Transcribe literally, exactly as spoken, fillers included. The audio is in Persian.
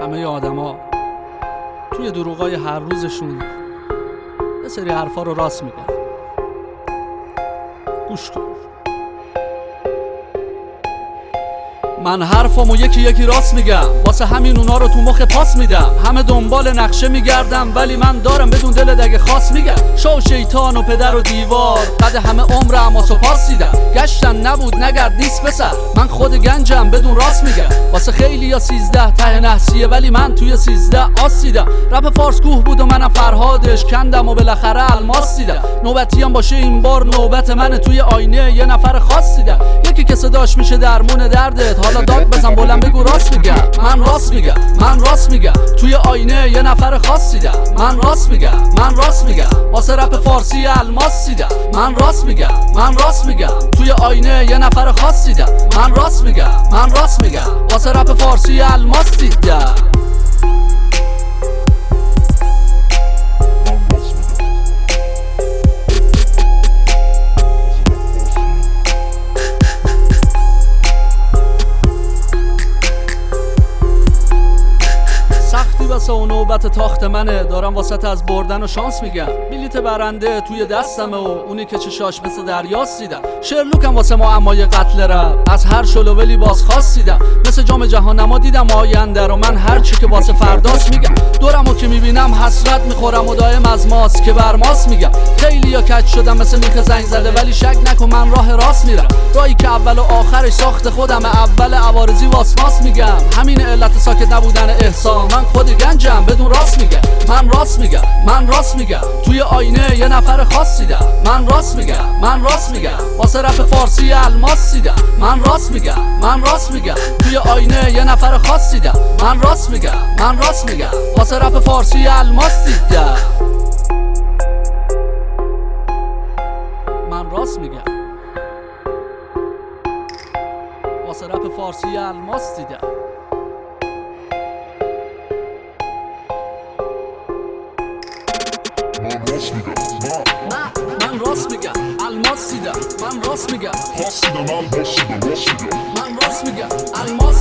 همه آدما توی دروغای هر روزشون یه سری حرفا رو راست میگن. گوش کن. من حرفامو یکی یکی راست میگم، واسه همین اونا رو تو مخ پاس میدم. همه دنبال نقشه میگردم ولی من دارم بدون دل دگه خاص میگم. شو شیطان و پدر و دیوار قد همه عمرم واسه پاس دیدم. گشتن نبود نگرد نیست بسر، من خود گنجم بدون راست میگم. واسه خیلی یا سیزده ته نحسیه ولی من توی سیزده آس دیدم. رپ فارس کوه بود و منم فرهادش کندم و بالاخره الماس دیدم. نوبتیام باشه این بار نوبت منه، توی آینه یه نفر خاص دیدم. یکی که صداش میشه درمون دردت، حالا داد بزن بلند بگو راست میگم. من راست میگم، من راست میگم، توی آینه یه نفر خاص دیدم. من راست میگم، من راست میگم، واسه رپ فارسی الماس دیدم. من راست میگم، من راست میگم، توی آینه یه نفر خاص دیدم. من راست میگم، من راست میگم، واسه رپ فارسی الماس دیدم. واسه اون نوبت تاخت منه، دارم واسه از بردن و شانس میگم. بلیت برنده توی دستمه و اونی که چشاش مثل دریاست دیدم. شرلوکم واسه معمای قتل رپ، از هر شلوولی باز خواست دیدم. مثل جام جهان نما دیدم آینده رو، من هر چی که واسه فرداست میگم. دورمو که میبینم حسرت میخورم و دائم از ماست که بر ماست میگم. خیلی یا کج شدم مثل میخ زنگ زده ولی شک نکن من راه راست میرم. راهی که اول و آخرش ساخت خودم، اول عوارضی واسماس میگم. همین علت ساکت نبودن احسان، من خود گنجم بدون راست میگم. من راست میگم، من راست میگم، توی آینه یه نفر خاص دیدم. من راست میگم، من راست میگم، واسه رپ فارسی الماس دیدم. من راست میگم، من راست میگم، توی آینه یه نفر خاص دیدم. من راست میگم، من راست میگم، واسه رپ فارسی الماس دیدم. من راست میگم، واسه رپ فارسی الماس دیدم. من راست میگم، من راست میگم، الماس دیدم. من راست میگم، خاص دیدم، من راست میگم، راست میگم. من راست میگم، الماس